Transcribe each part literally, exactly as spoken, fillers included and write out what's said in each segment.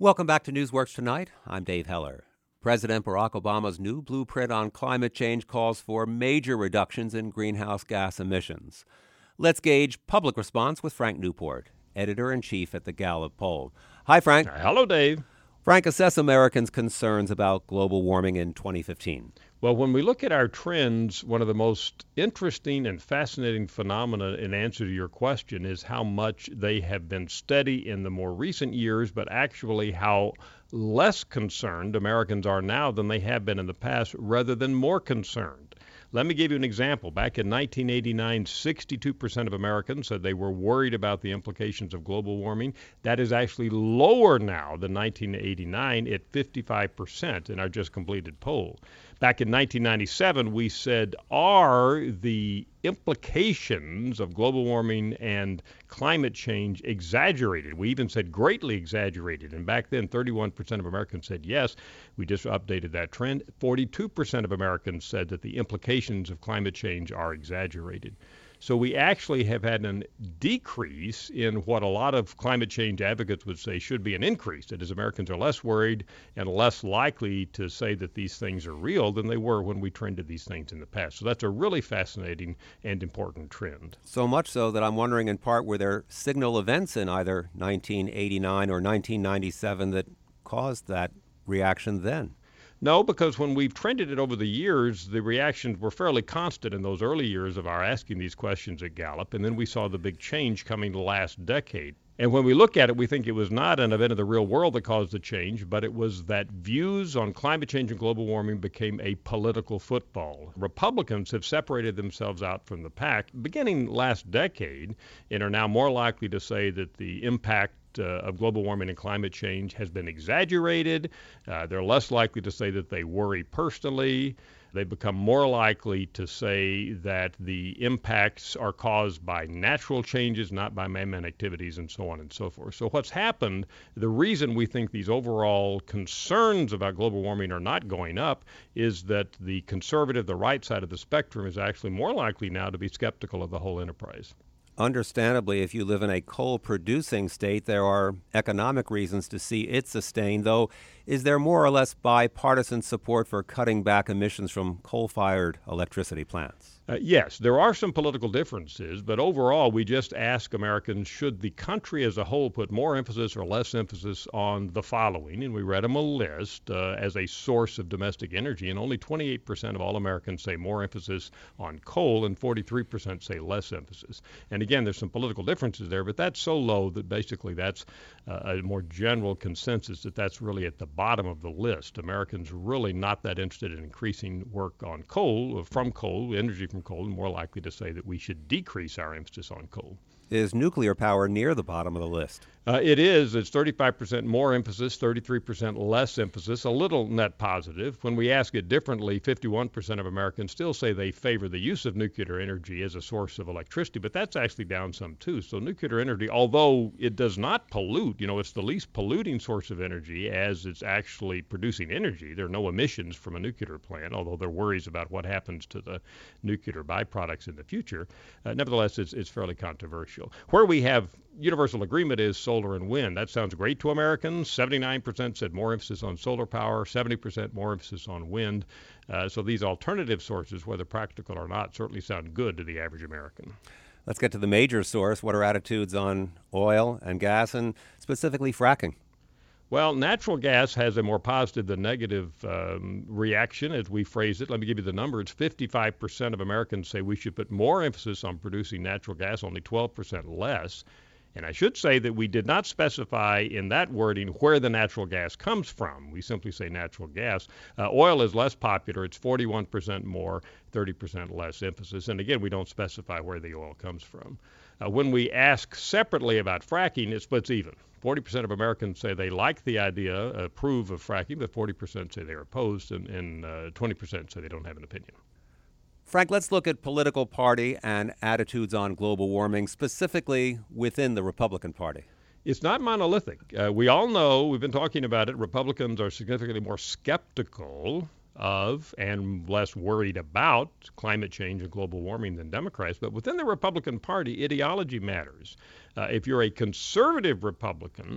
Welcome back to Newsworks Tonight. I'm Dave Heller. President Barack Obama's new blueprint on climate change calls for major reductions in greenhouse gas emissions. Let's gauge public response with Frank Newport, editor-in-chief at the Gallup poll. Hi, Frank. Hello, Dave. Frank, assess Americans' concerns about global warming in twenty fifteen. Well, when we look at our trends, one of the most interesting and fascinating phenomena in answer to your question is how much they have been steady in the more recent years, but actually how less concerned Americans are now than they have been in the past, rather than more concerned. Let me give you an example. Back in nineteen eighty-nine, sixty-two percent of Americans said they were worried about the implications of global warming. That is actually lower now than nineteen eighty-nine at fifty-five percent in our just completed poll. Back in nineteen ninety-seven, we said, are the implications of global warming and climate change exaggerated? We even said greatly exaggerated. And back then, thirty-one percent of Americans said yes. We just updated that trend. forty-two percent of Americans said that the implications of climate change are exaggerated. So we actually have had a decrease in what a lot of climate change advocates would say should be an increase. That is, Americans are less worried and less likely to say that these things are real than they were when we trended these things in the past. So that's a really fascinating and important trend. So much so that I'm wondering in part, were there signal events in either nineteen eighty-nine or nineteen ninety-seven that caused that reaction then? No, because when we've trended it over the years, the reactions were fairly constant in those early years of our asking these questions at Gallup, and then we saw the big change coming the last decade. And when we look at it, we think it was not an event of the real world that caused the change, but it was that views on climate change and global warming became a political football. Republicans have separated themselves out from the pack beginning last decade and are now more likely to say that the impact Uh, of global warming and climate change has been exaggerated. Uh, they're less likely to say that they worry personally. They become more likely to say that the impacts are caused by natural changes, not by man-made activities, and so on and so forth. So what's happened, the reason we think these overall concerns about global warming are not going up is that the conservative, the right side of the spectrum, is actually more likely now to be skeptical of the whole enterprise. Understandably, if you live in a coal-producing state, there are economic reasons to see it sustained, though is there more or less bipartisan support for cutting back emissions from coal-fired electricity plants? Uh, yes, there are some political differences, but overall we just ask Americans, should the country as a whole put more emphasis or less emphasis on the following? And we read them a list uh, as a source of domestic energy, and only twenty-eight percent of all Americans say more emphasis on coal, and forty-three percent say less emphasis. And again, there's some political differences there, but that's so low that basically that's uh, a more general consensus that that's really at the bottom of the list. Americans really not that interested in increasing work on coal, uh, from coal, energy from coal, and more likely to say that we should decrease our emphasis on coal. Is nuclear power near the bottom of the list? Uh, it is. It's thirty-five percent more emphasis, thirty-three percent less emphasis, a little net positive. When we ask it differently, fifty-one percent of Americans still say they favor the use of nuclear energy as a source of electricity, but that's actually down some too. So nuclear energy, although it does not pollute, you know, it's the least polluting source of energy as it's actually producing energy. There are no emissions from a nuclear plant, although there are worries about what happens to the nuclear byproducts in the future. Uh, nevertheless, it's, it's fairly controversial. Where we have universal agreement is solar and wind. That sounds great to Americans. seventy-nine percent said more emphasis on solar power, seventy percent more emphasis on wind. Uh, so these alternative sources, whether practical or not, certainly sound good to the average American. Let's get to the major source. What are attitudes on oil and gas, and specifically fracking? Well, natural gas has a more positive than negative um, reaction, as we phrase it. Let me give you the number. It's fifty-five percent of Americans say we should put more emphasis on producing natural gas, only twelve percent less. And I should say that we did not specify in that wording where the natural gas comes from. We simply say natural gas. Uh, oil is less popular. It's forty-one percent more, thirty percent less emphasis. And again, we don't specify where the oil comes from. Uh, when we ask separately about fracking, it splits even. forty percent of Americans say they like the idea, approve of fracking, but forty percent say they're opposed, and, and uh, twenty percent say they don't have an opinion. Frank, let's look at political party and attitudes on global warming, specifically within the Republican Party. It's not monolithic. Uh, we all know, we've been talking about it, Republicans are significantly more skeptical of and less worried about climate change and global warming than Democrats. But within the Republican Party, ideology matters. Uh, if you're a conservative Republican,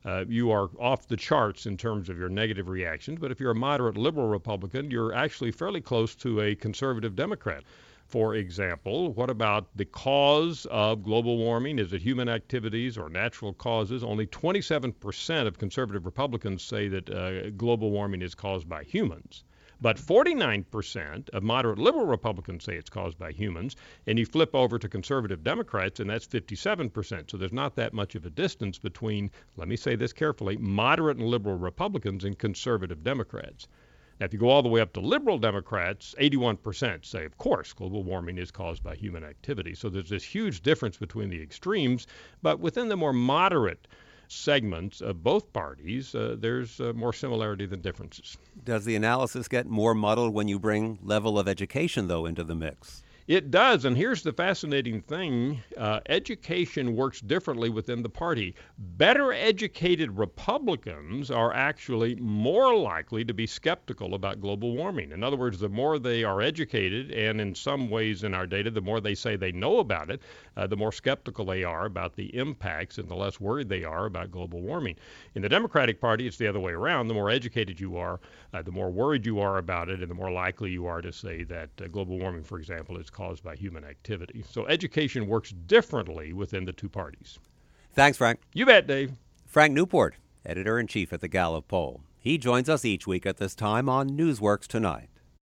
uh, you are off the charts in terms of your negative reactions. But if you're a moderate liberal Republican, you're actually fairly close to a conservative Democrat. For example, what about the cause of global warming? Is it human activities or natural causes? Only twenty-seven percent of conservative Republicans say that uh, global warming is caused by humans. But forty-nine percent of moderate liberal Republicans say it's caused by humans. And you flip over to conservative Democrats, and that's fifty-seven percent. So there's not that much of a distance between, let me say this carefully, moderate and liberal Republicans and conservative Democrats. Now, if you go all the way up to liberal Democrats, eighty-one percent say, of course, global warming is caused by human activity. So there's this huge difference between the extremes. But within the more moderate segments of both parties, uh, there's uh, more similarity than differences. Does the analysis get more muddled when you bring level of education, though, into the mix? It does, and here's the fascinating thing. Uh, education works differently within the party. Better educated Republicans are actually more likely to be skeptical about global warming. In other words, the more they are educated, and in some ways in our data, the more they say they know about it, uh, the more skeptical they are about the impacts and the less worried they are about global warming. In the Democratic Party, it's the other way around. The more educated you are, uh, the more worried you are about it, and the more likely you are to say that uh, global warming, for example, is caused by human activity. So education works differently within the two parties. Thanks, Frank. You bet, Dave. Frank Newport, editor-in-chief at the Gallup Poll. He joins us each week at this time on Newsworks Tonight.